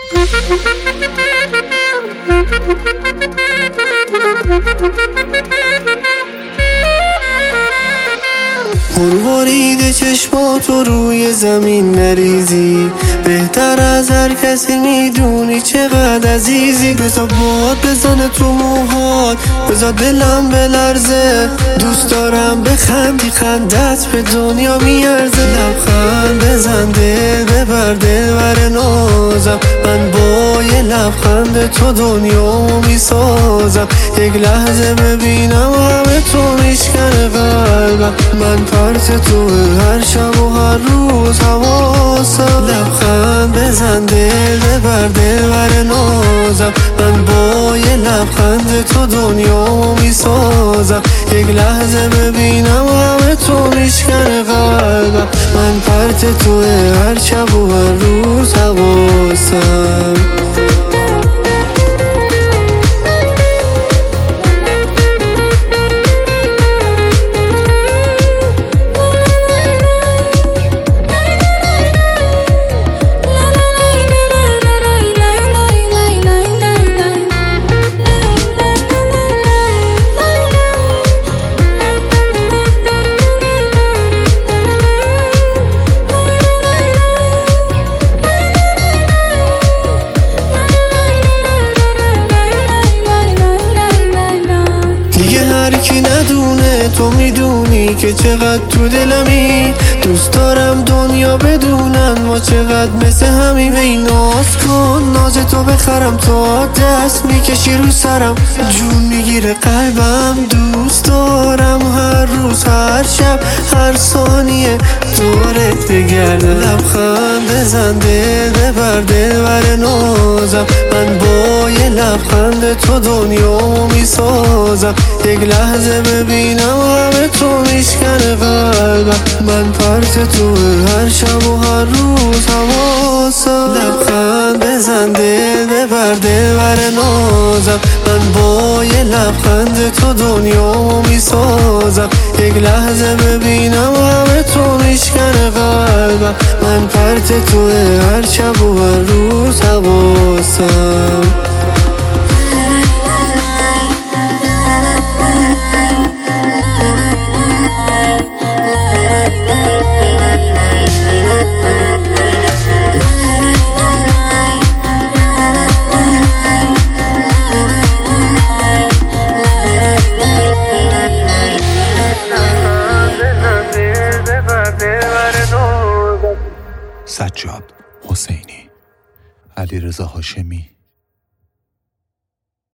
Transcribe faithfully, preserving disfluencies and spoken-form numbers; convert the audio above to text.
مروارید چشماتو روی زمین نریزی، بهتر از هر کسی میدونی چقدر عزیزی. بذار باد بزنه تو موهات، بذار دلم بلرزه. دوست دارم بخندی، خندت به دنیا میارزه. لبخند بزن دل ببر دل بر نازم، من با یه لبخند تو دنیامو میسازم. یک لحظه ببینم همه تو میشکنه قلبم، من پرت تو هر شب و هر روز حواسم. لبخند بزن دل ببر دل بر نازم، من با یه لبخند تو دنیامو میسازم. یک لحظه ببینم همه تو میشکنه قلبم، من پرت تو هر شب و هر روز حواسم. هرکی ندونه تو میدونی که چقدر تو دلمی. دوست دارم دنیا بدونن ما چقدر مثل همیم. ای ناز کن ناز تو بخرم، تا دست میکشی رو سرم، جون میگیره قلبم. دوست دارم هر روز هر شب هر ثانیه دورت بگردم. لبخند بزن دل ببر دل بر نازم، من با یه لبخند تو دنیامو میسازم. یک لحظه ببینم همه تو میشکنه قلبم، من پرت تو هر شب و هر روز حواسم. لبخند بزن دل ببر دل بر نازم، من با یه لبخند تو دنیامو میسازم. یک لحظه ببینم همه تو میشکنه قلبم، من پرت تو هر شب و هر روز حواسم. سجاد حسینی، علیرضا هاشمی.